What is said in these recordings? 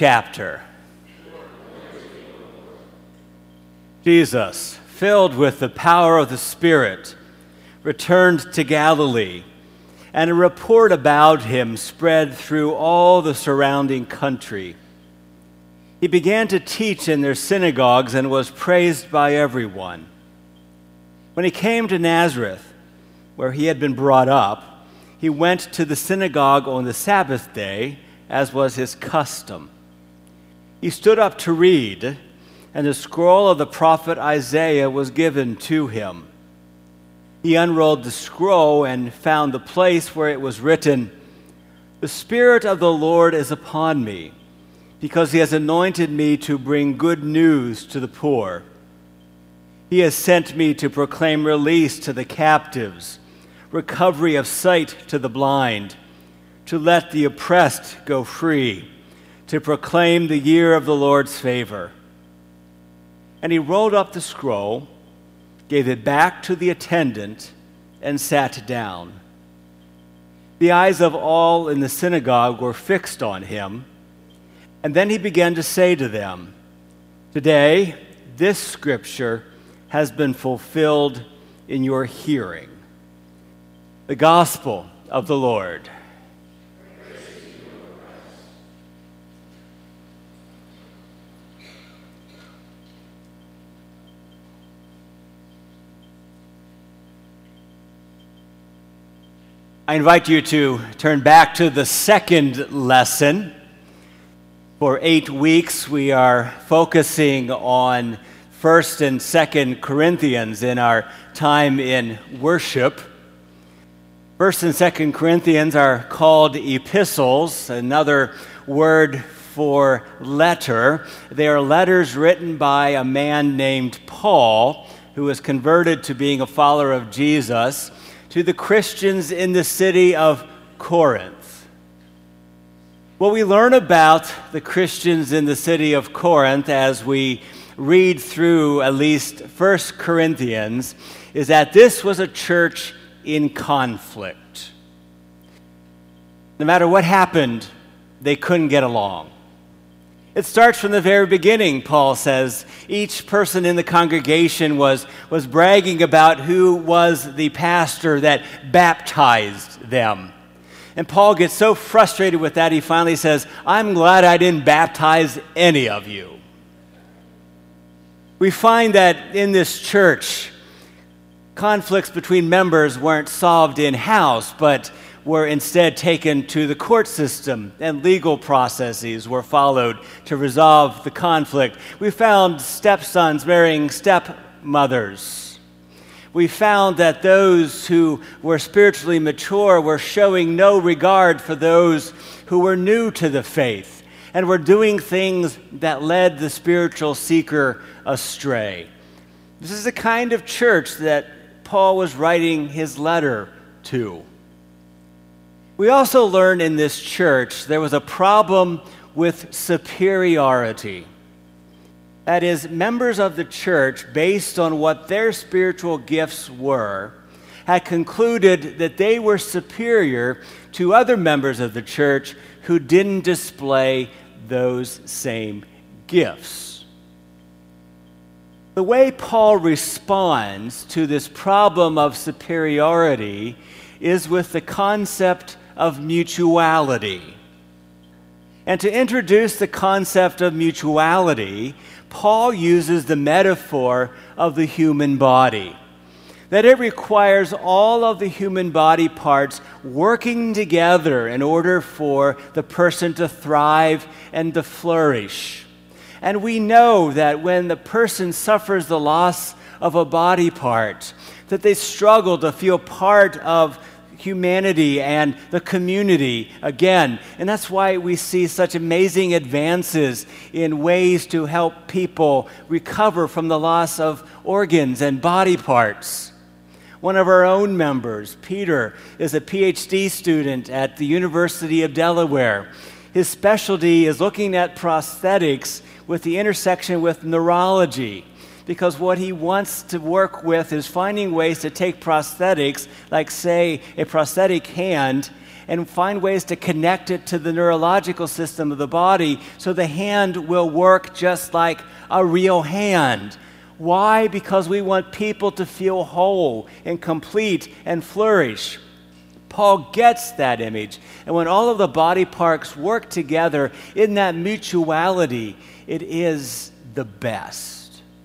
chapter. Jesus, filled with the power of the Spirit, returned to Galilee, and a report about him spread through all the surrounding country. He began to teach in their synagogues and was praised by everyone. When he came to Nazareth, where he had been brought up, he went to the synagogue on the Sabbath day, as was his custom. He stood up to read, and the scroll of the prophet Isaiah was given to him. He unrolled the scroll and found the place where it was written, "The Spirit of the Lord is upon me, because he has anointed me to bring good news to the poor. He has sent me to proclaim release to the captives, recovery of sight to the blind, to let the oppressed go free, to proclaim the year of the Lord's favor." And he rolled up the scroll, gave it back to the attendant, and sat down. The eyes of all in the synagogue were fixed on him, and then he began to say to them, "Today, this scripture has been fulfilled in your hearing." The Gospel of the Lord. I invite you to turn back to the second lesson. For 8 weeks, we are focusing on 1st and 2nd Corinthians in our time in worship. 1st and 2nd Corinthians are called epistles, another word for letter. They are letters written by a man named Paul, who was converted to being a follower of Jesus, to the Christians in the city of Corinth. What we learn about the Christians in the city of Corinth as we read through at least 1 Corinthians is that this was a church in conflict. No matter what happened, they couldn't get along. It starts from the very beginning, Paul says. Each person in the congregation was bragging about who was the pastor that baptized them. And Paul gets so frustrated with that, he finally says, "I'm glad I didn't baptize any of you." We find that in this church, conflicts between members weren't solved in-house, but were instead taken to the court system, and legal processes were followed to resolve the conflict. We found stepsons marrying stepmothers. We found that those who were spiritually mature were showing no regard for those who were new to the faith and were doing things that led the spiritual seeker astray. This is the kind of church that Paul was writing his letter to. We also learn in this church there was a problem with superiority. That is, members of the church, based on what their spiritual gifts were, had concluded that they were superior to other members of the church who didn't display those same gifts. The way Paul responds to this problem of superiority is with the concept of mutuality. And to introduce the concept of mutuality, Paul uses the metaphor of the human body. That it requires all of the human body parts working together in order for the person to thrive and to flourish. And we know that when the person suffers the loss of a body part, that they struggle to feel part of humanity and the community again. And that's why we see such amazing advances in ways to help people recover from the loss of organs and body parts. One of our own members, Peter, is a PhD student at the University of Delaware. His specialty is looking at prosthetics with the intersection with neurology, because what he wants to work with is finding ways to take prosthetics, like, say, a prosthetic hand, and find ways to connect it to the neurological system of the body so the hand will work just like a real hand. Why? Because we want people to feel whole and complete and flourish. Paul gets that image. And when all of the body parts work together in that mutuality, it is the best.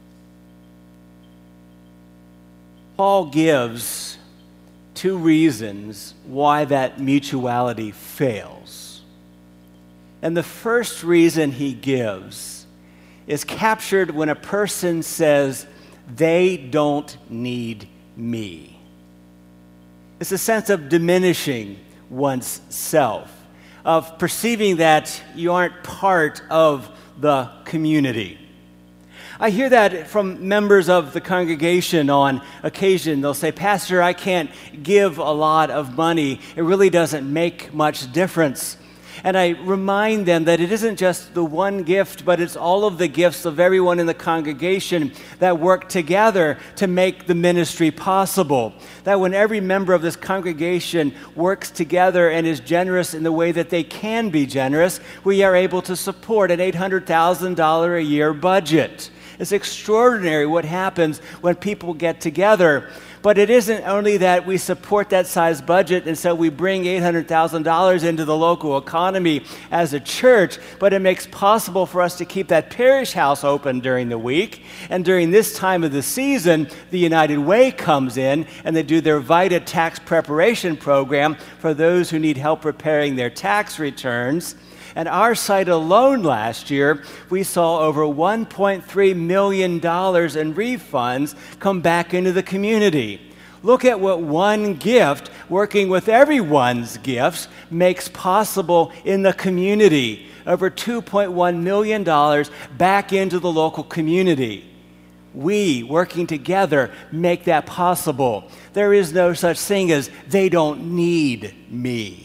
Paul gives two reasons why that mutuality fails. And the first reason he gives is captured when a person says, they don't need me. It's a sense of diminishing one's self, of perceiving that you aren't part of the community. I hear that from members of the congregation on occasion. They'll say, Pastor, I can't give a lot of money. It really doesn't make much difference. And I remind them that it isn't just the one gift, but it's all of the gifts of everyone in the congregation that work together to make the ministry possible. That when every member of this congregation works together and is generous in the way that they can be generous, we are able to support an $800,000 a year budget. It's extraordinary what happens when people get together. But it isn't only that we support that size budget and so we bring $800,000 into the local economy as a church, but it makes possible for us to keep that parish house open during the week. And during this time of the season, the United Way comes in and they do their VITA tax preparation program for those who need help preparing their tax returns. At our site alone last year, we saw over $1.3 million in refunds come back into the community. Look at what one gift, working with everyone's gifts, makes possible in the community. Over $2.1 million back into the local community. We, working together, make that possible. There is no such thing as they don't need me.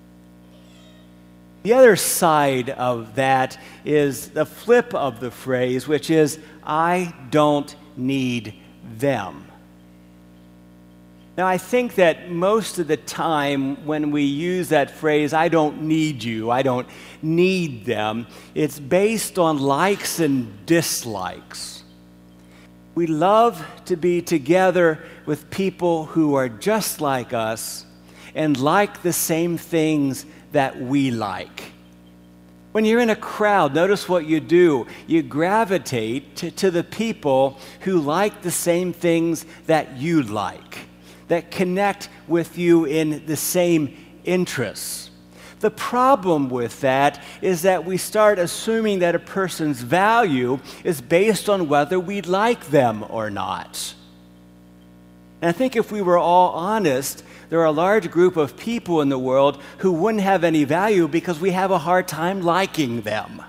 The other side of that is the flip of the phrase, which is, I don't need them. Now, I think that most of the time when we use that phrase, I don't need you, I don't need them, it's based on likes and dislikes. We love to be together with people who are just like us and like the same things that we like. When you're in a crowd, notice what you do. You gravitate to the people who like the same things that you like, that connect with you in the same interests. The problem with that is that we start assuming that a person's value is based on whether we like them or not. And I think if we were all honest, there are a large group of people in the world who wouldn't have any value because we have a hard time liking them.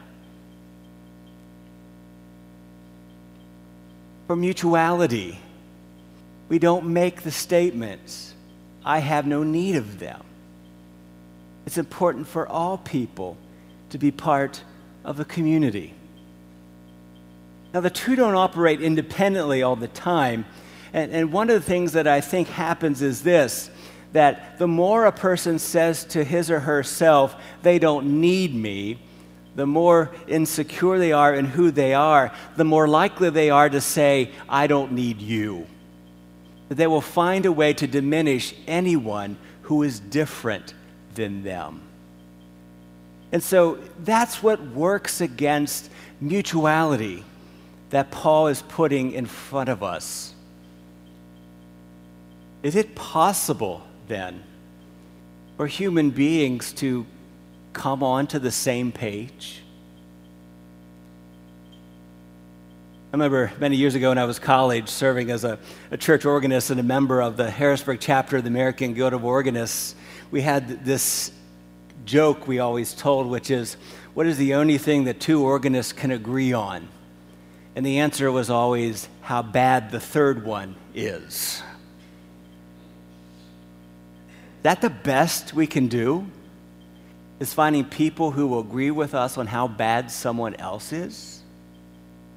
For mutuality, we don't make the statements, I have no need of them. It's important for all people to be part of a community. Now, the two don't operate independently all the time. And one of the things that I think happens is this, that the more a person says to his or herself, they don't need me, the more insecure they are in who they are, the more likely they are to say, I don't need you. They will find a way to diminish anyone who is different than them. And so that's what works against mutuality that Paul is putting in front of us. Is it possible, then, for human beings to come onto the same page? I remember many years ago when I was in college serving as a church organist and a member of the Harrisburg chapter of the American Guild of Organists. We had this joke we always told, which is, what is the only thing that two organists can agree on? And the answer was always how bad the third one is. Is that the best we can do? Is finding people who will agree with us on how bad someone else is?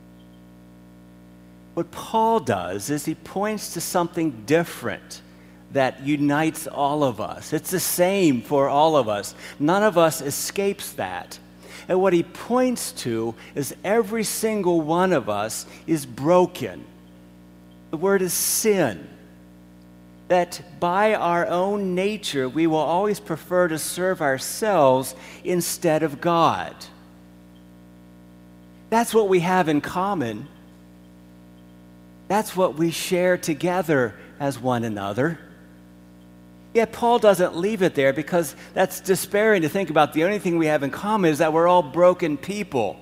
What Paul does is he points to something different that unites all of us. It's the same for all of us. None of us escapes that. And what he points to is every single one of us is broken. The word is sin. That by our own nature, we will always prefer to serve ourselves instead of God. That's what we have in common. That's what we share together as one another. Yet Paul doesn't leave it there, because that's despairing to think about the only thing we have in common is that we're all broken people.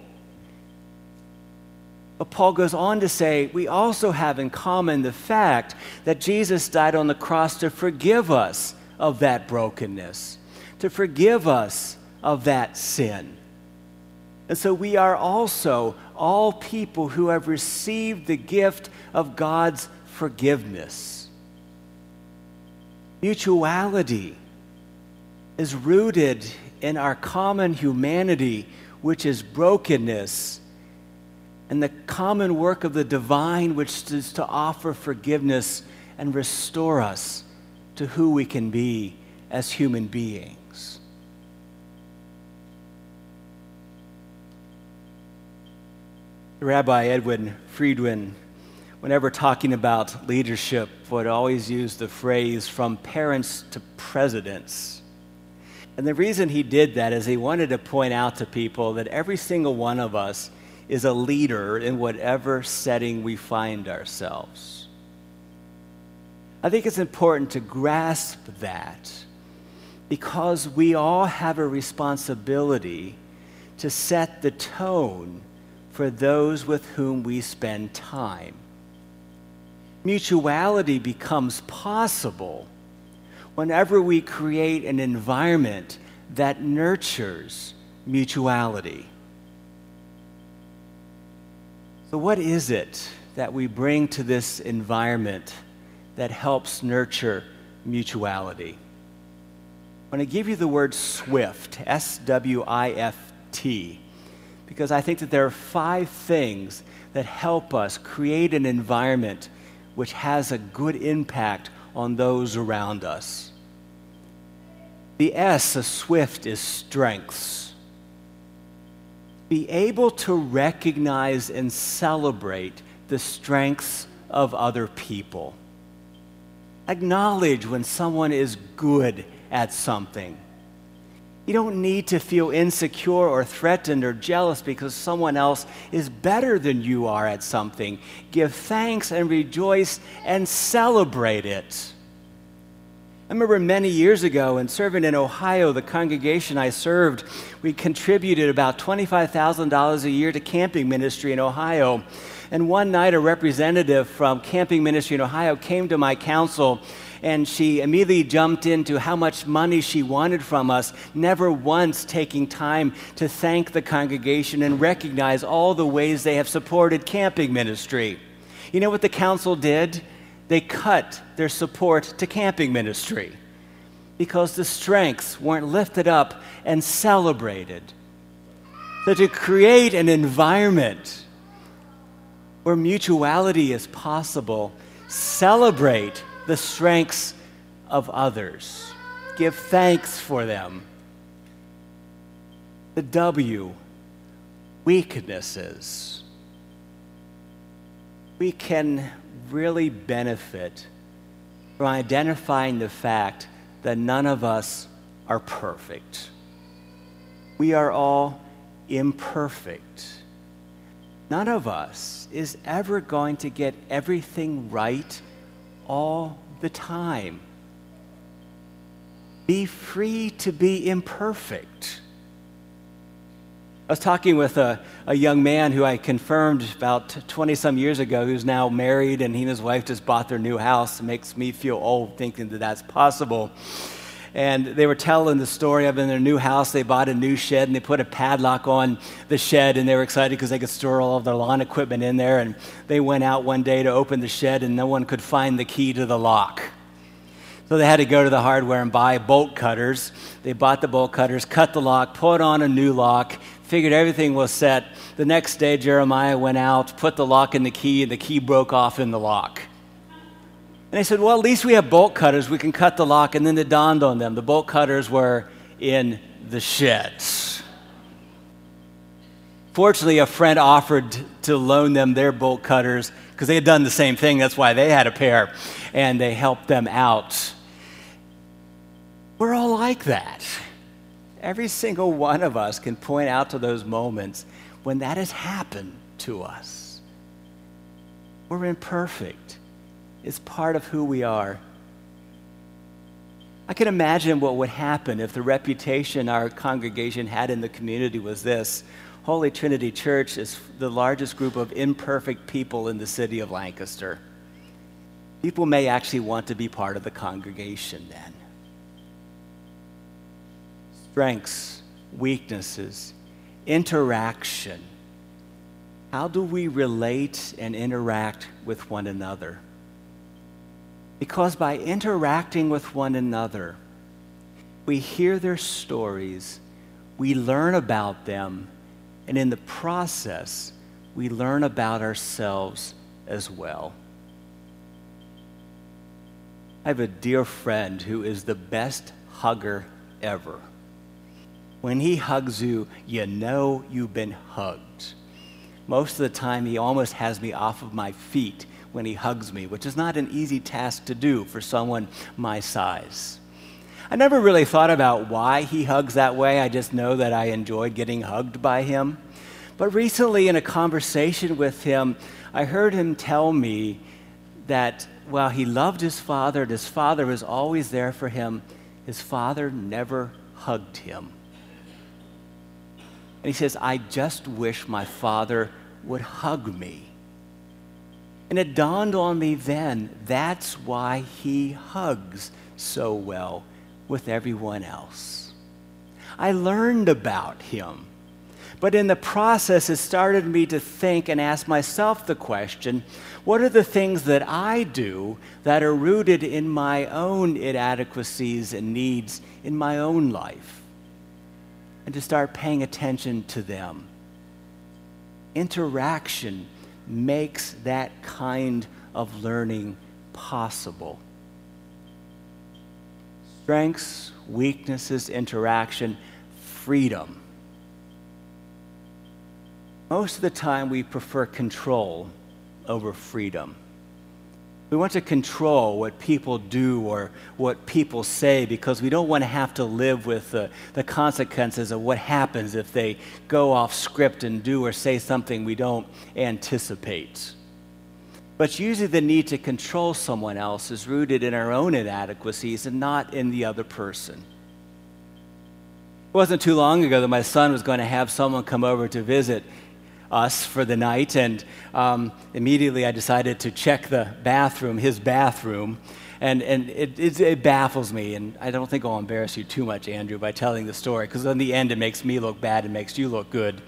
But Paul goes on to say we also have in common the fact that Jesus died on the cross to forgive us of that brokenness, to forgive us of that sin. And so we are also all people who have received the gift of God's forgiveness. Mutuality is rooted in our common humanity, which is brokenness, and the common work of the divine, which is to offer forgiveness and restore us to who we can be as human beings. Rabbi Edwin Friedman, whenever talking about leadership, would always use the phrase "from parents to presidents." And the reason he did that is he wanted to point out to people that every single one of us is a leader in whatever setting we find ourselves. I think it's important to grasp that, because we all have a responsibility to set the tone for those with whom we spend time. Mutuality becomes possible whenever we create an environment that nurtures mutuality. So what is it that we bring to this environment that helps nurture mutuality? I'm going to give you the word SWIFT, S-W-I-F-T, because I think that there are 5 things that help us create an environment which has a good impact on those around us. The S of SWIFT is strengths. Be able to recognize and celebrate the strengths of other people. Acknowledge when someone is good at something. You don't need to feel insecure or threatened or jealous because someone else is better than you are at something. Give thanks and rejoice and celebrate it. I remember many years ago, in serving in Ohio, the congregation I served, we contributed about $25,000 a year to camping ministry in Ohio. And one night, a representative from camping ministry in Ohio came to my council, and she immediately jumped into how much money she wanted from us, never once taking time to thank the congregation and recognize all the ways they have supported camping ministry. You know what the council did? They cut their support to camping ministry because the strengths weren't lifted up and celebrated. So to create an environment where mutuality is possible, celebrate the strengths of others. Give thanks for them. The W, weaknesses. We can really benefit from identifying the fact that none of us are perfect. We are all imperfect. None of us is ever going to get everything right all the time. Be free to be imperfect. I was talking with a young man who I confirmed about 20-some years ago, who's now married, and he and his wife just bought their new house. It makes me feel old thinking that that's possible. And they were telling the story of in their new house, they bought a new shed, and they put a padlock on the shed, and they were excited because they could store all of their lawn equipment in there. And they went out one day to open the shed, and no one could find the key to the lock. So they had to go to the hardware and buy bolt cutters. They bought the bolt cutters, cut the lock, put on a new lock, figured everything was set. The next day, Jeremiah went out, put the lock in the key, and the key broke off in the lock. And they said, well, at least we have bolt cutters. We can cut the lock. And then it dawned on them. The bolt cutters were in the sheds. Fortunately, a friend offered to loan them their bolt cutters because they had done the same thing. That's why they had a pair. And they helped them out. We're all like that. Every single one of us can point out to those moments when that has happened to us. We're imperfect. It's part of who we are. I can imagine what would happen if the reputation our congregation had in the community was this: Holy Trinity Church is the largest group of imperfect people in the city of Lancaster. People may actually want to be part of the congregation then. Strengths, weaknesses, interaction. How do we relate and interact with one another? Because by interacting with one another, we hear their stories, we learn about them, and in the process, we learn about ourselves as well. I have a dear friend who is the best hugger ever. When he hugs you, you know you've been hugged. Most of the time, he almost has me off of my feet when he hugs me, which is not an easy task to do for someone my size. I never really thought about why he hugs that way. I just know that I enjoyed getting hugged by him. But recently in a conversation with him, I heard him tell me that while he loved his father and his father was always there for him, his father never hugged him. And he says, I just wish my father would hug me. And it dawned on me then, that's why he hugs so well with everyone else. I learned about him. But in the process, it started me to think and ask myself the question, what are the things that I do that are rooted in my own inadequacies and needs in my own life? And to start paying attention to them. Interaction makes that kind of learning possible. Strengths, weaknesses, interaction, freedom. Most of the time we prefer control over freedom. We want to control what people do or what people say because we don't want to have to live with the consequences of what happens if they go off script and do or say something we don't anticipate. But usually the need to control someone else is rooted in our own inadequacies and not in the other person. It wasn't too long ago that my son was going to have someone come over to visit us for the night, and immediately I decided to check the bathroom, his bathroom, and it baffles me, and I don't think I'll embarrass you too much, Andrew, by telling the story, because in the end it makes me look bad and makes you look good.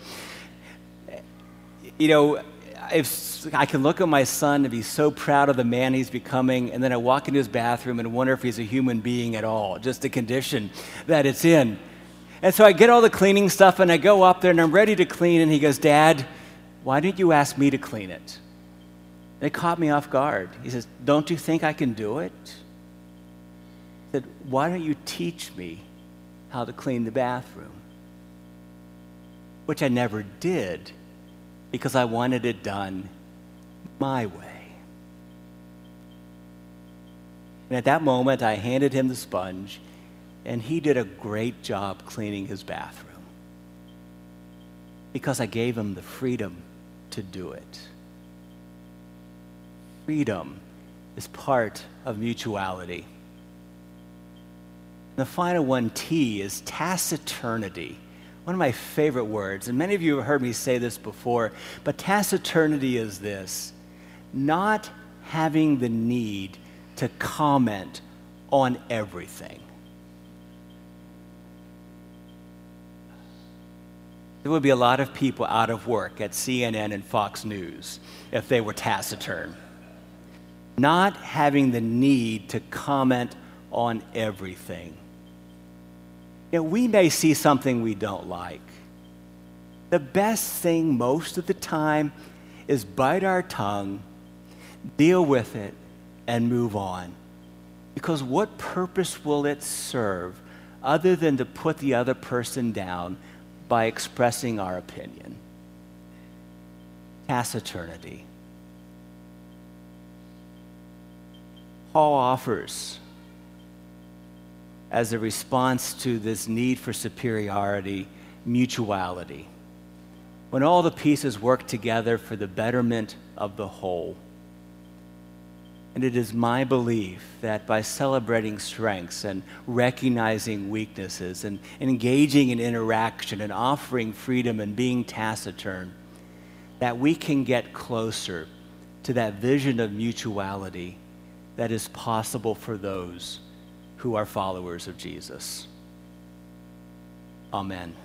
You know, if I can look at my son and be so proud of the man he's becoming, and then I walk into his bathroom and wonder if he's a human being at all, just the condition that it's in. And so I get all the cleaning stuff, and I go up there, and I'm ready to clean, and he goes, Dad, why didn't you ask me to clean it? And it caught me off guard. He says, don't you think I can do it? I said, why don't you teach me how to clean the bathroom? Which I never did because I wanted it done my way. And at that moment, I handed him the sponge, and he did a great job cleaning his bathroom because I gave him the freedom to do it. Freedom is part of mutuality. The final one, T, is taciturnity. One of my favorite words, and many of you have heard me say this before, but taciturnity is this: not having the need to comment on everything. There would be a lot of people out of work at CNN and Fox News if they were taciturn. Not having the need to comment on everything. You know, we may see something we don't like. The best thing most of the time is bite our tongue, deal with it, and move on. Because what purpose will it serve other than to put the other person down by expressing our opinion? Taciturnity. Paul offers, as a response to this need for superiority, mutuality. When all the pieces work together for the betterment of the whole. And it is my belief that by celebrating strengths and recognizing weaknesses and engaging in interaction and offering freedom and being taciturn, that we can get closer to that vision of mutuality that is possible for those who are followers of Jesus. Amen.